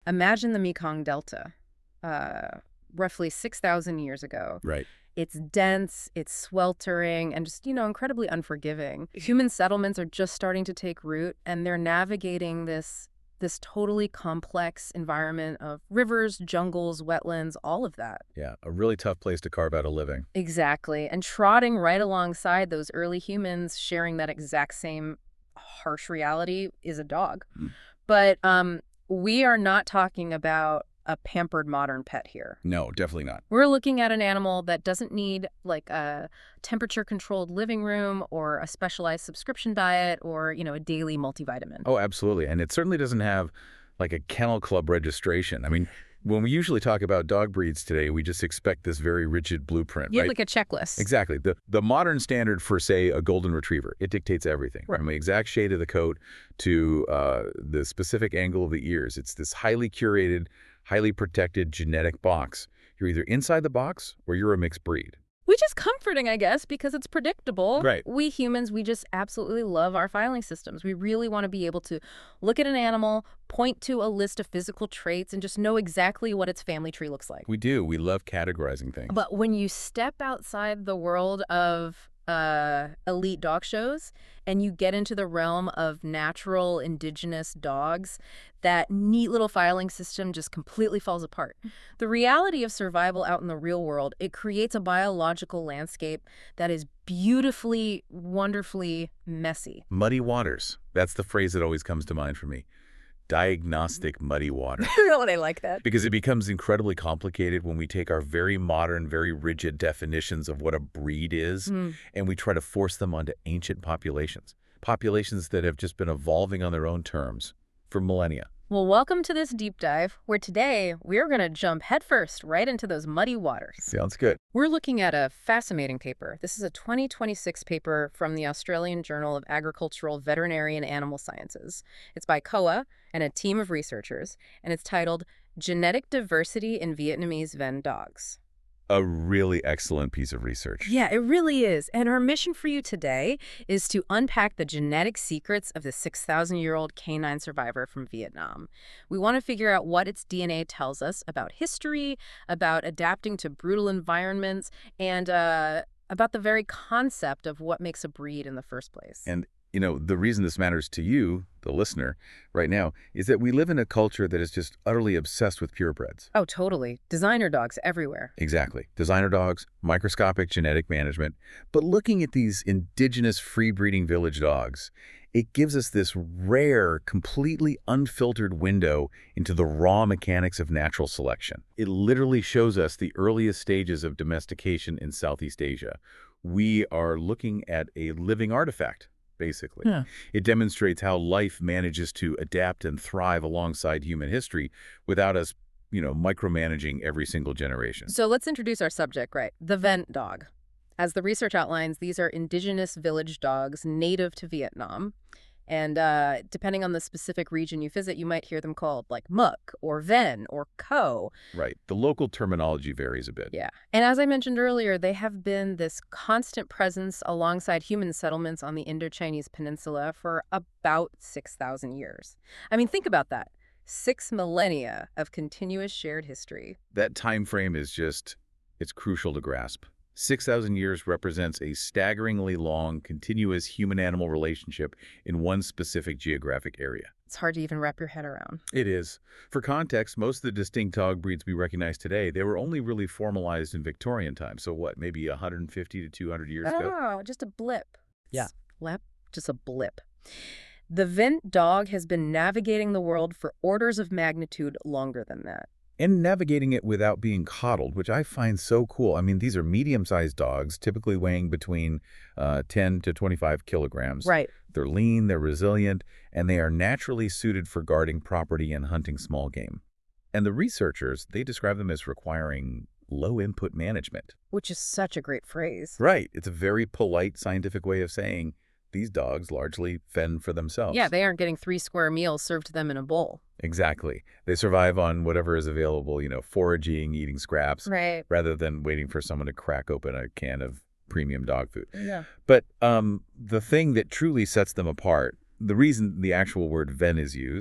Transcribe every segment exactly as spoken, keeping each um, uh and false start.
Imagine the Mekong Delta, uh, roughly six thousand years ago. Right. It's dense, it's sweltering, and just, you know, incredibly unforgiving. Human settlements are just starting to take root, and they're navigating this this totally complex environment of rivers, jungles, wetlands, all of that. Yeah, a really tough place to carve out a living. Exactly. And trotting right alongside those early humans sharing that exact same harsh reality is a dog. Mm. But um, we are not talking about a pampered modern pet here. No, definitely not. We're looking at an animal that doesn't need like a temperature-controlled living room or a specialized subscription diet or, you know, a daily multivitamin. Oh, absolutely. And it certainly doesn't have like a kennel club registration. I mean, when we usually talk about dog breeds today, we just expect this very rigid blueprint, You right? have like a checklist. Exactly. The the modern standard for, say, a golden retriever, it dictates everything. Right. From the exact shade of the coat to uh, the specific angle of the ears. It's this highly curated, highly protected genetic box. You're either inside the box or you're a mixed breed. Which is comforting, I guess, because it's predictable. Right. We humans, we just absolutely love our filing systems. We really want to be able to look at an animal, point to a list of physical traits, and just know exactly what its family tree looks like. We do. We love categorizing things. But when you step outside the world of uh, elite dog shows and you get into the realm of natural indigenous dogs, that neat little filing system just completely falls apart. The reality of survival out in the real world, it creates a biological landscape that is beautifully, wonderfully messy. Muddy waters. That's the phrase that always comes to mind for me. Diagnostic muddy water. Really, I like that. Because it becomes incredibly complicated when we take our very modern, very rigid definitions of what a breed is, Mm. and we try to force them onto ancient populations. Populations that have just been evolving on their own terms for millennia. Well, welcome to this deep dive, where today we're going to jump headfirst right into those muddy waters. Sounds good. We're looking at a fascinating paper. This is a twenty twenty-six paper from the Australian Journal of Agricultural, Veterinary and Animal Sciences. It's by C O A and a team of researchers, and it's titled Genetic Diversity in Vietnamese Ven Dogs. A really excellent piece of research. Yeah, it really is. And our mission for you today is to unpack the genetic secrets of the six thousand year old canine survivor from Vietnam. We want to figure out what its D N A tells us about history, about adapting to brutal environments, and uh, about the very concept of what makes a breed in the first place. And you know, the reason this matters to you, the listener, right now, is that we live in a culture that is just utterly obsessed with purebreds. Oh, totally. Designer dogs everywhere. Exactly. Designer dogs, microscopic genetic management. But looking at these indigenous free-breeding village dogs, it gives us this rare, completely unfiltered window into the raw mechanics of natural selection. It literally shows us the earliest stages of domestication in Southeast Asia. We are looking at a living artifact, basically. Yeah. It demonstrates how life manages to adapt and thrive alongside human history without us, you know, micromanaging every single generation. So let's introduce our subject, right? The Vent dog. As the research outlines, these are indigenous village dogs native to Vietnam. And uh, depending on the specific region you visit, you might hear them called like Muck or Ven or Co. Right. The local terminology varies a bit. Yeah. And as I mentioned earlier, they have been this constant presence alongside human settlements on the Indochinese Peninsula for about six thousand years. I mean, think about that. Six millennia of continuous shared history. That time frame is just, it's crucial to grasp. six thousand years represents a staggeringly long, continuous human-animal relationship in one specific geographic area. It's hard to even wrap your head around. It is. For context, most of the distinct dog breeds we recognize today, they were only really formalized in Victorian times. So what, maybe one hundred fifty to two hundred years ago? Oh, just a blip. Yeah. Slap, just a blip. The Vent dog has been navigating the world for orders of magnitude longer than that. And navigating it without being coddled, which I find so cool. I mean, these are medium-sized dogs, typically weighing between uh, ten to twenty-five kilograms. Right. They're lean, they're resilient, and they are naturally suited for guarding property and hunting small game. And the researchers, they describe them as requiring low-input management. Which is such a great phrase. Right. It's a very polite scientific way of saying these dogs largely fend for themselves. Yeah, they aren't getting three square meals served to them in a bowl. Exactly. They survive on whatever is available, you know, foraging, eating scraps, Right. rather than waiting for someone to crack open a can of premium dog food. Yeah. But um, the thing that truly sets them apart, the reason the actual word ven is used,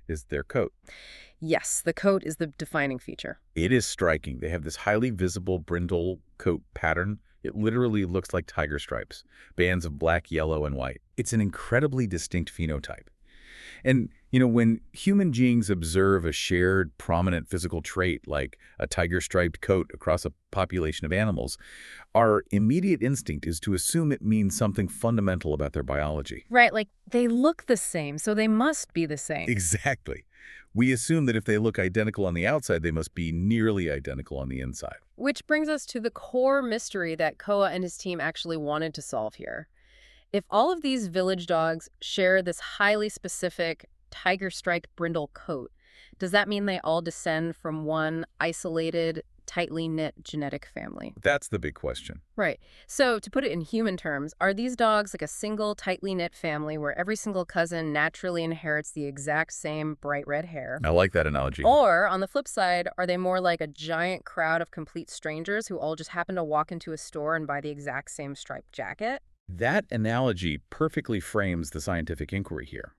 is their coat. Yes, the coat is the defining feature. It is striking. They have this highly visible brindle coat pattern. It literally looks like tiger stripes, bands of black, yellow, and white. It's an incredibly distinct phenotype. And, you know, when human beings observe a shared, prominent physical trait like a tiger-striped coat across a population of animals, our immediate instinct is to assume it means something fundamental about their biology. Right, like they look the same, so they must be the same. Exactly. We assume that if they look identical on the outside, they must be nearly identical on the inside. Which brings us to the core mystery that Koa and his team actually wanted to solve here. If all of these village dogs share this highly specific tiger-striped brindle coat, does that mean they all descend from one isolated, tightly knit genetic family? That's the big question. Right. So to put it in human terms, are these dogs like a single, tightly knit family where every single cousin naturally inherits the exact same bright red hair? I like that analogy. Or, on the flip side, are they more like a giant crowd of complete strangers who all just happen to walk into a store and buy the exact same striped jacket? That analogy perfectly frames the scientific inquiry here.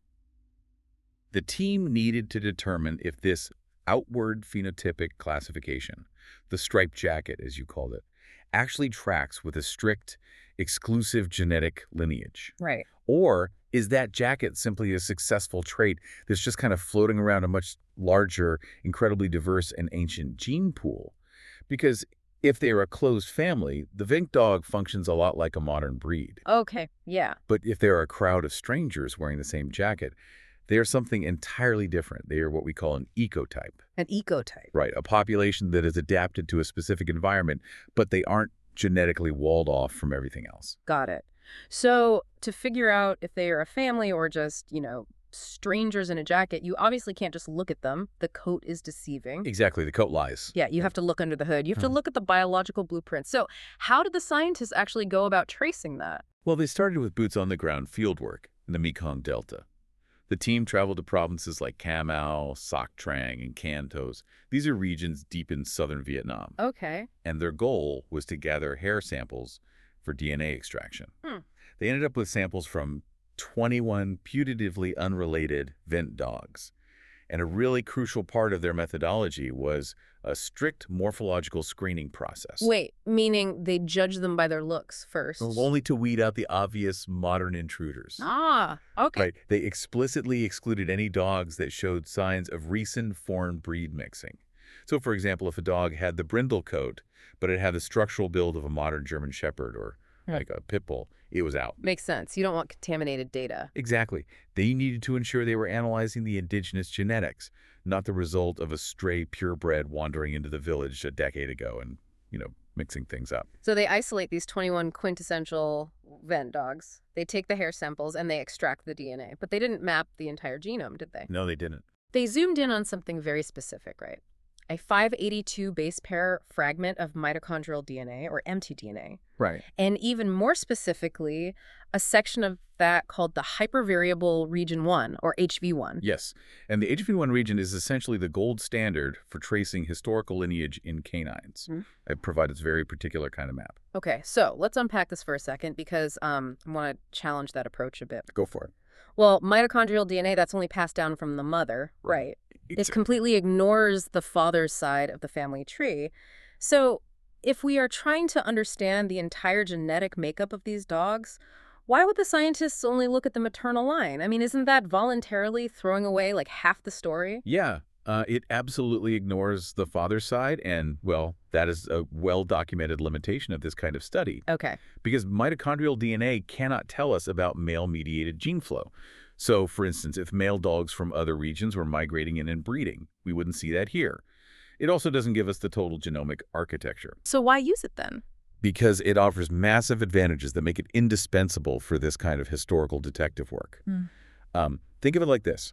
The team needed to determine if this outward phenotypic classification, the striped jacket as you called it, actually tracks with a strict, exclusive genetic lineage. Right. Or is that jacket simply a successful trait that's just kind of floating around a much larger, incredibly diverse and ancient gene pool? Because if they are a closed family, the Vink dog functions a lot like a modern breed. Okay, yeah. But if they're a crowd of strangers wearing the same jacket, they are something entirely different. They are what we call an ecotype. An ecotype. Right, a population that is adapted to a specific environment, but they aren't genetically walled off from everything else. Got it. So to figure out if they are a family or just, you know, strangers in a jacket, you obviously can't just look at them. The coat is deceiving. Exactly, the coat lies. Yeah, you have to look under the hood. You have to Hmm. look at the biological blueprint. So how did the scientists actually go about tracing that? Well, they started with boots-on-the-ground fieldwork in the Mekong Delta. The team traveled to provinces like Cà Mau, Sac Trang, and Can Thos. These are regions deep in southern Vietnam. Okay. And their goal was to gather hair samples for D N A extraction. Hmm. They ended up with samples from twenty-one putatively unrelated vent dogs. And a really crucial part of their methodology was a strict morphological screening process. Wait, meaning they judge them by their looks first? Only to weed out the obvious modern intruders. Ah, okay. Right. They explicitly excluded any dogs that showed signs of recent foreign breed mixing. So, for example, if a dog had the brindle coat, but it had the structural build of a modern German Shepherd or Right. like a pit bull, it was out. Makes sense. You don't want contaminated data. Exactly. They needed to ensure they were analyzing the indigenous genetics, not the result of a stray purebred wandering into the village a decade ago and, you know, mixing things up. So they isolate these twenty-one quintessential vent dogs. They take the hair samples and they extract the D N A. But they didn't map the entire genome, did they? No, they didn't. They zoomed in on something very specific, right? A five eighty-two base pair fragment of mitochondrial D N A, or mtDNA. Right. And even more specifically, a section of that called the hypervariable region one, or H V one. Yes. And the H V one region is essentially the gold standard for tracing historical lineage in canines. Hmm. It provides a very particular kind of map. Okay, so let's unpack this for a second because um, I want to challenge that approach a bit. Go for it. Well, mitochondrial D N A, that's only passed down from the mother, Right. right? It completely ignores the father's side of the family tree. So if we are trying to understand the entire genetic makeup of these dogs, why would the scientists only look at the maternal line? I mean, isn't that voluntarily throwing away like half the story? Yeah, uh, it absolutely ignores the father's side, and, well, that is a well-documented limitation of this kind of study. Okay. Because mitochondrial D N A cannot tell us about male-mediated gene flow. So, for instance, if male dogs from other regions were migrating in and breeding, we wouldn't see that here. It also doesn't give us the total genomic architecture. So why use it then? Because it offers massive advantages that make it indispensable for this kind of historical detective work. Mm. Um, think of it like this.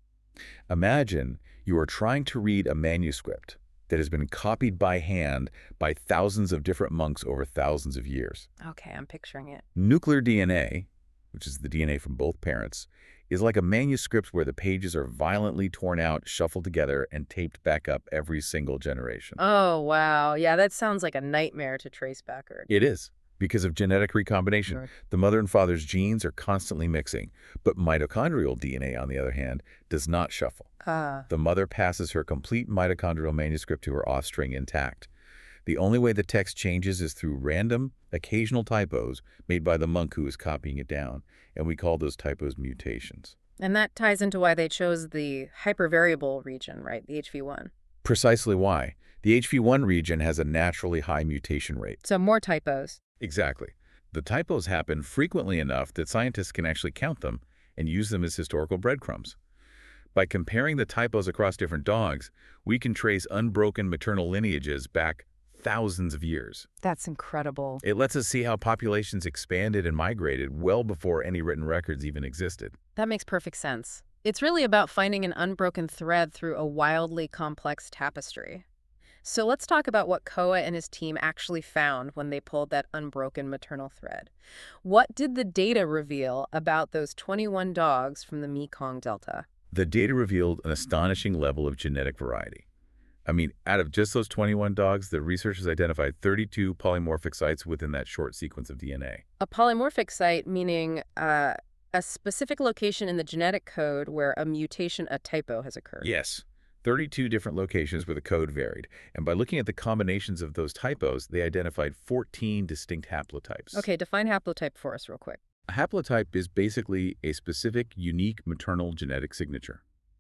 Imagine you are trying to read a manuscript that has been copied by hand by thousands of different monks over thousands of years. Okay, I'm picturing it. Nuclear D N A, which is the D N A from both parents, is like a manuscript where the pages are violently torn out, shuffled together, and taped back up every single generation. Oh, wow. Yeah, that sounds like a nightmare to trace backward. It is. Because of genetic recombination, Sure. the mother and father's genes are constantly mixing, but mitochondrial D N A, on the other hand, does not shuffle. Ah. The mother passes her complete mitochondrial manuscript to her offspring intact. The only way the text changes is through random, occasional typos made by the monk who is copying it down, and we call those typos mutations. And that ties into why they chose the hypervariable region, right? The H V one. Precisely why. The H V one region has a naturally high mutation rate. So more typos. Exactly. The typos happen frequently enough that scientists can actually count them and use them as historical breadcrumbs. By comparing the typos across different dogs, we can trace unbroken maternal lineages back thousands of years. That's incredible. It lets us see how populations expanded and migrated well before any written records even existed. That makes perfect sense. It's really about finding an unbroken thread through a wildly complex tapestry. So let's talk about what Koa and his team actually found when they pulled that unbroken maternal thread. What did the data reveal about those twenty-one dogs from the Mekong Delta? The data revealed an astonishing level of genetic variety. I mean, out of just those twenty-one dogs, the researchers identified thirty-two polymorphic sites within that short sequence of D N A. A polymorphic site meaning uh, a specific location in the genetic code where a mutation, a typo, has occurred. Yes, thirty-two different locations where the code varied. And by looking at the combinations of those typos, they identified fourteen distinct haplotypes. Okay, define haplotype for us real quick. A haplotype is basically a specific, unique maternal genetic signature.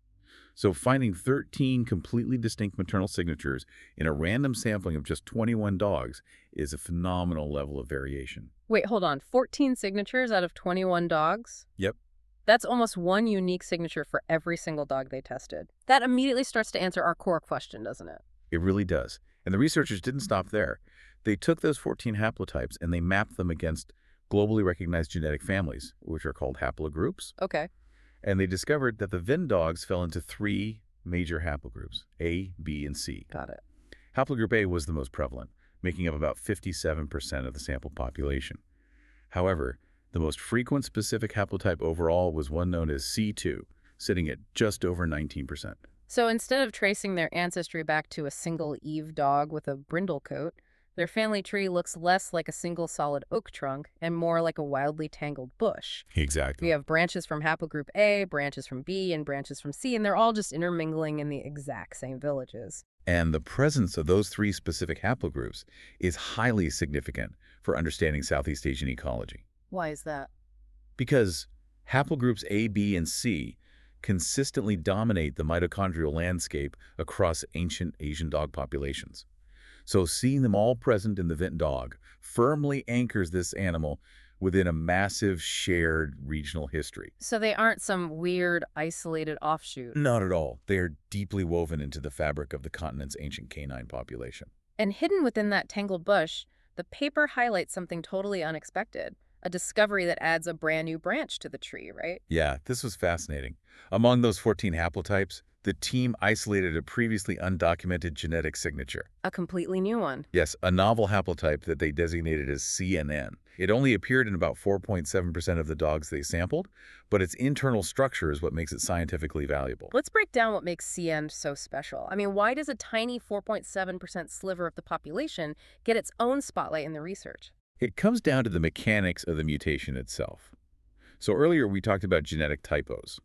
So finding thirteen completely distinct maternal signatures in a random sampling of just twenty-one dogs is a phenomenal level of variation. Wait, hold on. fourteen signatures out of twenty-one dogs? Yep. That's almost one unique signature for every single dog they tested. That immediately starts to answer our core question, doesn't it? It really does. And the researchers didn't stop there. They took those fourteen haplotypes and they mapped them against globally recognized genetic families, which are called haplogroups. Okay. And they discovered that the Venn dogs fell into three major haplogroups, A, B, and C. Got it. Haplogroup A was the most prevalent, making up about fifty-seven percent of the sample population. However, the most frequent specific haplotype overall was one known as C two, sitting at just over nineteen percent. So instead of tracing their ancestry back to a single Eve dog with a brindle coat, their family tree looks less like a single solid oak trunk and more like a wildly tangled bush. Exactly. We have branches from haplogroup A, branches from B, and branches from C, and they're all just intermingling in the exact same villages. And the presence of those three specific haplogroups is highly significant for understanding Southeast Asian ecology. Why is that? Because haplogroups A, B, and C consistently dominate the mitochondrial landscape across ancient Asian dog populations. So seeing them all present in the Venn dog firmly anchors this animal within a massive shared regional history. So they aren't some weird, isolated offshoot. Not at all. They are deeply woven into the fabric of the continent's ancient canine population. And hidden within that tangled bush, the paper highlights something totally unexpected. A discovery that adds a brand new branch to the tree, right? Yeah, this was fascinating. Among those fourteen haplotypes, the team isolated a previously undocumented genetic signature. A completely new one. Yes, a novel haplotype that they designated as C N N. It only appeared in about four point seven percent of the dogs they sampled, but its internal structure is what makes it scientifically valuable. Let's break down what makes C N so special. I mean, why does a tiny four point seven percent sliver of the population get its own spotlight in the research? It comes down to the mechanics of the mutation itself. So earlier we talked about genetic typos.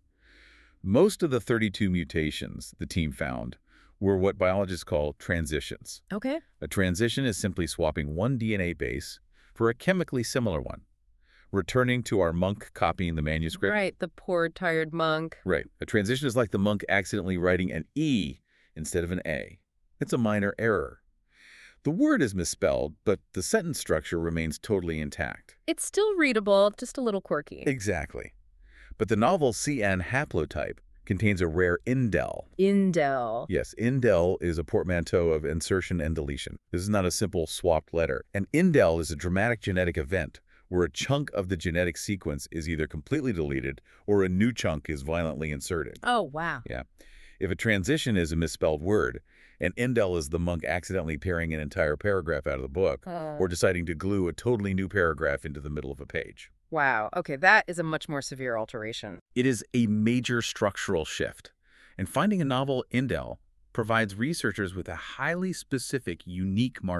Most of the thirty-two mutations the team found were what biologists call transitions. Okay. A transition is simply swapping one D N A base for a chemically similar one. Returning to our monk copying the manuscript. Right, the poor, tired monk. Right. A transition is like the monk accidentally writing an E instead of an A. It's a minor error. The word is misspelled, but the sentence structure remains totally intact. It's still readable, just a little quirky. Exactly. But the novel C N haplotype contains a rare indel. Indel. Yes, indel is a portmanteau of insertion and deletion. This is not a simple swapped letter. An indel is a dramatic genetic event where a chunk of the genetic sequence is either completely deleted or a new chunk is violently inserted. Oh, wow. Yeah. If a transition is a misspelled word, an indel is the monk accidentally paring an entire paragraph out of the book Uh, or deciding to glue a totally new paragraph into the middle of a page. wow. Okay, that is a much more severe alteration. It is a major structural shift, and finding a novel indel provides researchers with a highly specific, unique marker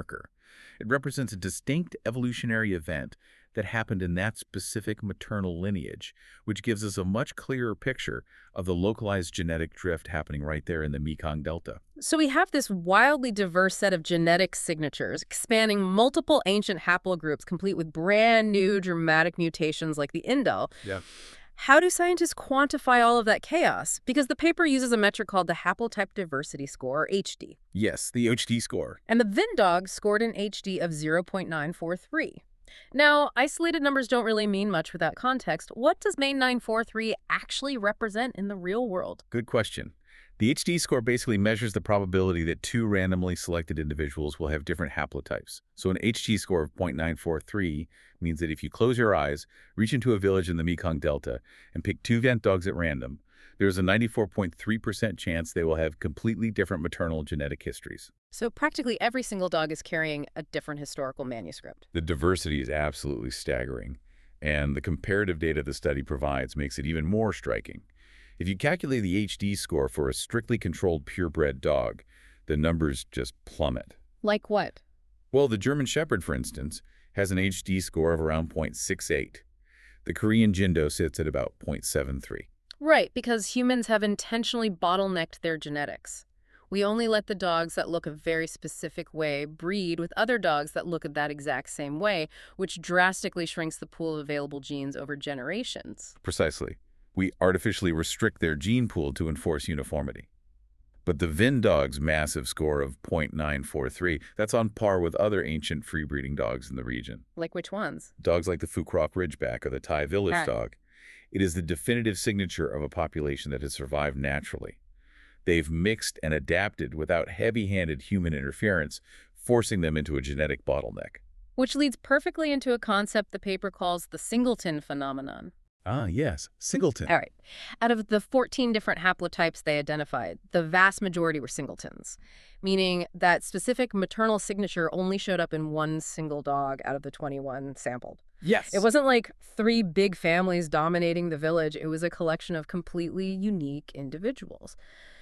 It represents a distinct evolutionary event that happened in that specific maternal lineage, which gives us a much clearer picture of the localized genetic drift happening right there in the Mekong Delta. So we have this wildly diverse set of genetic signatures spanning multiple ancient haplogroups, complete with brand new dramatic mutations like the indel. Yeah. How do scientists quantify all of that chaos? Because the paper uses a metric called the Haplotype Diversity Score, or H D. Yes, the H D score. And the Venn dog scored an H D of zero point nine four three. Now, isolated numbers don't really mean much without context. What does zero point nine four three actually represent in the real world? Good question. The H D score basically measures the probability that two randomly selected individuals will have different haplotypes. So an H D score of zero point nine four three means that if you close your eyes, reach into a village in the Mekong Delta, and pick two Vent dogs at random, there's a ninety-four point three percent chance they will have completely different maternal genetic histories. So practically every single dog is carrying a different historical manuscript. The diversity is absolutely staggering, and the comparative data the study provides makes it even more striking. If you calculate the H D score for a strictly controlled purebred dog, the numbers just plummet. Like what? Well, the German Shepherd, for instance, has an H D score of around zero point six eight. The Korean Jindo sits at about zero point seven three. Right, because humans have intentionally bottlenecked their genetics. We only let the dogs that look a very specific way breed with other dogs that look at that exact same way, which drastically shrinks the pool of available genes over generations. Precisely. We artificially restrict their gene pool to enforce uniformity. But the Venn dog's massive score of zero point nine four three, that's on par with other ancient free-breeding dogs in the region. Like which ones? Dogs like the Fukrok Ridgeback or the Thai village Ah. dog. It is the definitive signature of a population that has survived naturally. They've mixed and adapted without heavy-handed human interference, forcing them into a genetic bottleneck. Which leads perfectly into a concept the paper calls the singleton phenomenon. Ah, yes, singleton. All right. Out of the fourteen different haplotypes they identified, the vast majority were singletons, meaning that specific maternal signature only showed up in one single dog out of the twenty-one sampled. Yes. It wasn't like three big families dominating the village. It was a collection of completely unique individuals.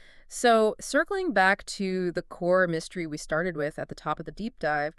So circling back to the core mystery we started with at the top of the deep dive,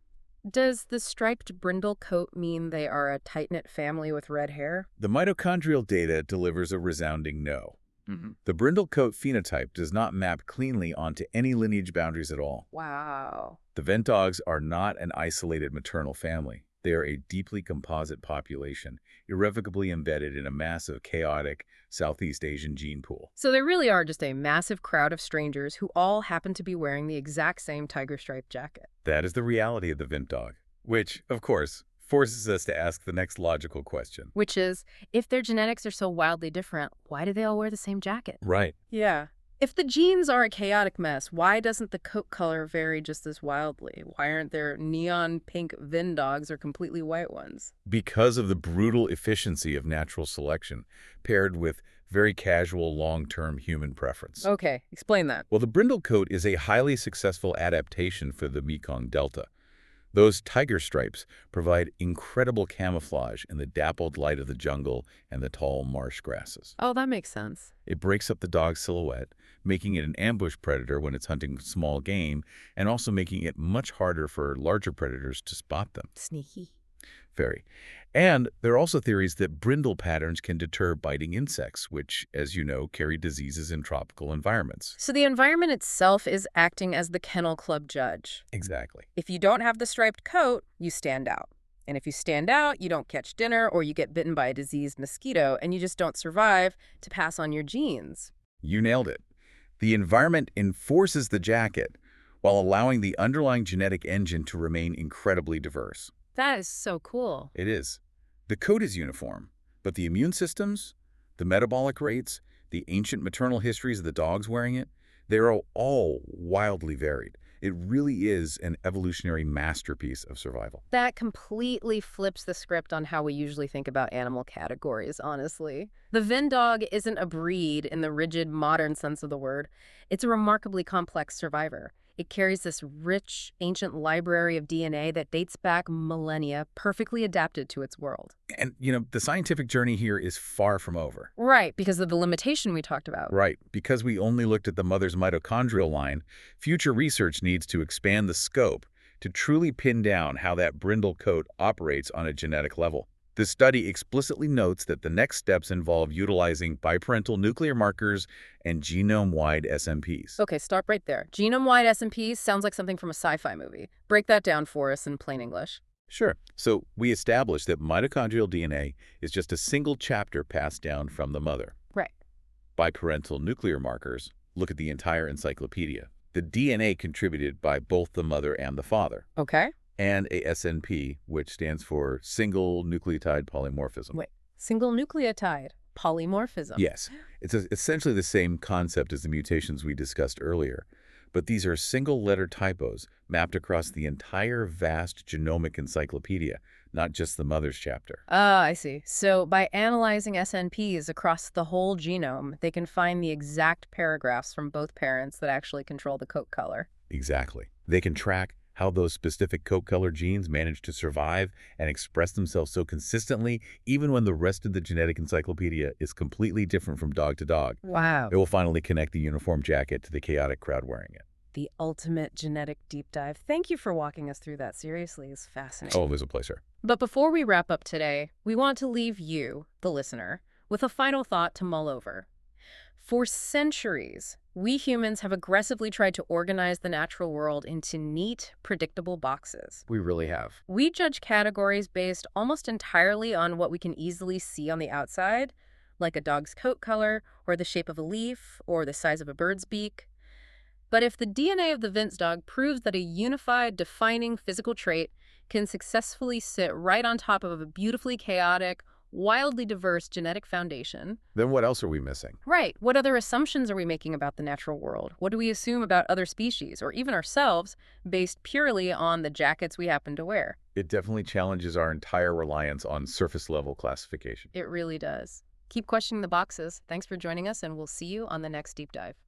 does the striped brindle coat mean they are a tight-knit family with red hair? The mitochondrial data delivers a resounding no. Mm-hmm. The brindle coat phenotype does not map cleanly onto any lineage boundaries at all. Wow. The Vent dogs are not an isolated maternal family. They are a deeply composite population, irrevocably embedded in a massive, chaotic Southeast Asian gene pool. So they really are just a massive crowd of strangers who all happen to be wearing the exact same tiger stripe jacket. That is the reality of the Vent dog, which, of course, forces us to ask the next logical question. Which is, if their genetics are so wildly different, why do they all wear the same jacket? Right. Yeah. If the genes are a chaotic mess, why doesn't the coat color vary just as wildly? Why aren't there neon pink Venn dogs or completely white ones? Because of the brutal efficiency of natural selection, paired with very casual long-term human preference. Okay, explain that. Well, the brindle coat is a highly successful adaptation for the Mekong Delta. Those tiger stripes provide incredible camouflage in the dappled light of the jungle and the tall marsh grasses. Oh, that makes sense. It breaks up the dog's silhouette, making it an ambush predator when it's hunting small game, and also making it much harder for larger predators to spot them. Sneaky. Very. And there are also theories that brindle patterns can deter biting insects, which, as you know, carry diseases in tropical environments. So the environment itself is acting as the kennel club judge. Exactly. If you don't have the striped coat, you stand out. And if you stand out, you don't catch dinner, or you get bitten by a diseased mosquito, and you just don't survive to pass on your genes. You nailed it. The environment enforces the jacket while allowing the underlying genetic engine to remain incredibly diverse. That is so cool. It is. The coat is uniform, but the immune systems, the metabolic rates, the ancient maternal histories of the dogs wearing it, they're all wildly varied. It really is an evolutionary masterpiece of survival. That completely flips the script on how we usually think about animal categories, honestly. The Venn dog isn't a breed in the rigid modern sense of the word. It's a remarkably complex survivor. It carries this rich, ancient library of D N A that dates back millennia, perfectly adapted to its world. And, you know, the scientific journey here is far from over. Right, because of the limitation we talked about. Right. Because we only looked at the mother's mitochondrial line, future research needs to expand the scope to truly pin down how that brindle coat operates on a genetic level. The study explicitly notes that the next steps involve utilizing biparental nuclear markers and genome-wide S M Ps. Okay, stop right there. Genome-wide S M Ps sounds like something from a sci-fi movie. Break that down for us in plain English. Sure. So we established that mitochondrial D N A is just a single chapter passed down from the mother. Right. Biparental nuclear markers look at the entire encyclopedia. The D N A contributed by both the mother and the father. Okay. And a S N P, which stands for single nucleotide polymorphism. Wait, single nucleotide polymorphism. Yes. It's a, essentially the same concept as the mutations we discussed earlier. But these are single-letter typos mapped across the entire vast genomic encyclopedia, not just the mother's chapter. Ah, I see. So by analyzing S N Ps across the whole genome, they can find the exact paragraphs from both parents that actually control the coat color. Exactly. They can track how those specific coat color genes manage to survive and express themselves so consistently, even when the rest of the genetic encyclopedia is completely different from dog to dog. Wow. It will finally connect the uniform jacket to the chaotic crowd wearing it. The ultimate genetic deep dive. Thank you for walking us through that. Seriously, it's fascinating. Oh, it was a pleasure. But before we wrap up today, we want to leave you, the listener, with a final thought to mull over. For centuries, we humans have aggressively tried to organize the natural world into neat, predictable boxes. We really have. We judge categories based almost entirely on what we can easily see on the outside, like a dog's coat color, or the shape of a leaf, or the size of a bird's beak. But if the D N A of the Vince dog proves that a unified, defining physical trait can successfully sit right on top of a beautifully chaotic, wildly diverse genetic foundation. Then what else are we missing? Right. What other assumptions are we making about the natural world? What do we assume about other species, or even ourselves, based purely on the jackets we happen to wear? It definitely challenges our entire reliance on surface-level classification. It really does. Keep questioning the boxes. Thanks for joining us, and we'll see you on the next Deep Dive.